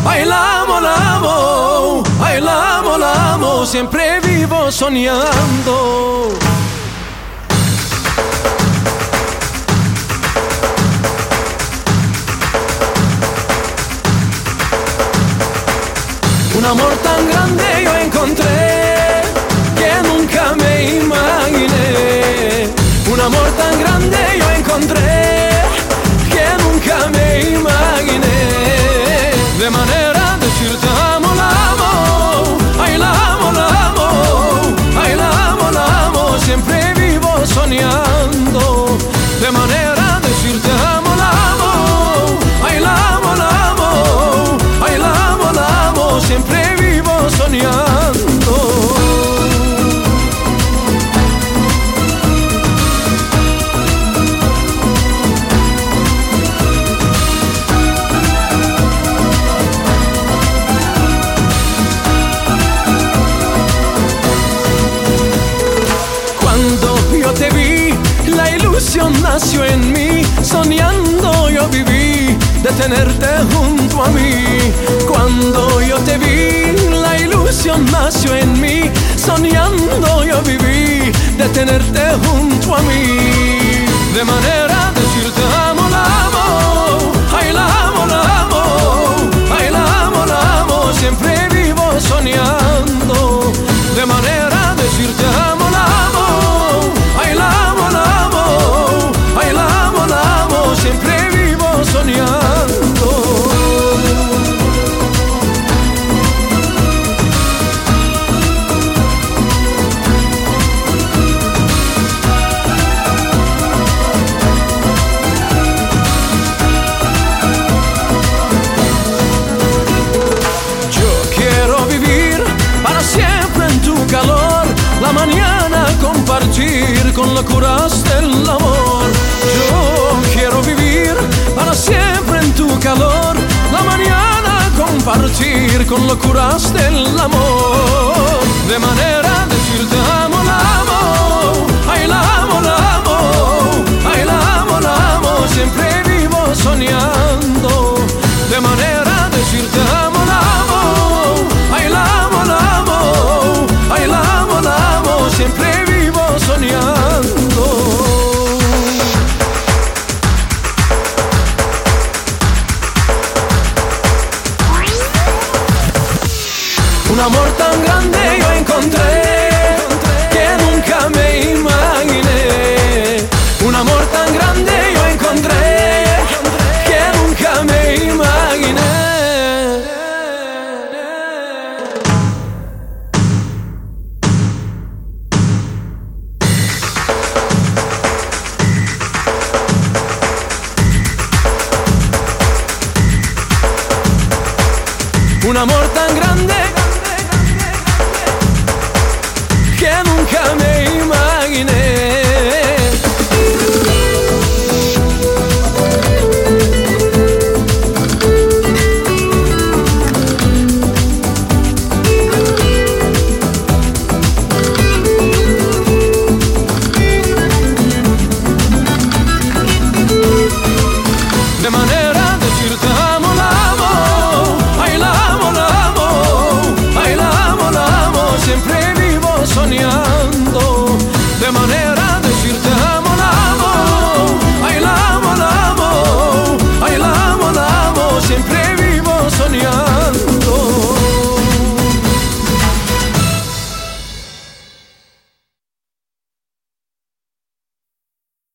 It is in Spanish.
Ay, la amo, siempre vivo soñando. Un amor tan grande yo encontré que nunca me imaginé. Un amor tan grande yo encontré que nunca me imaginé. De manera de decirte amo, la amo. Ay, la amo, ay, la amo, siempre vivo soñando. De manera de decirte amo, la amo. Ay, la amo, ay, la amo, siempre vivo soñando. Te vi, la ilusión nació en mí, soñando yo viví de tenerte junto a mí. Cuando yo te vi, la ilusión nació en mí, soñando yo viví de tenerte junto a mí. De manera de decirte amo, la amo. Ay, la amo, ay, la amo, siempre vivo soñando. De manera de decirte amo, la amo. Ay, la amo, ay, la amo, siempre vivo soñando. Yo quiero vivir para siempre en tu calor, la mañana compartir con locuras del amor. Yo quiero vivir para siempre en tu calor, la mañana compartir con locuras del amor. De manera de decirte amo, la amo. Ay, la amo, ay, la amo, siempre vivo soñando. De manera de decirte amo, la amo. Ay, la amo, ay, la amo, siempre vivo soñando. Un amor tan grande yo encontré que nunca me imaginé. Un amor tan grande yo encontré que nunca me imaginé. Un amor tan grande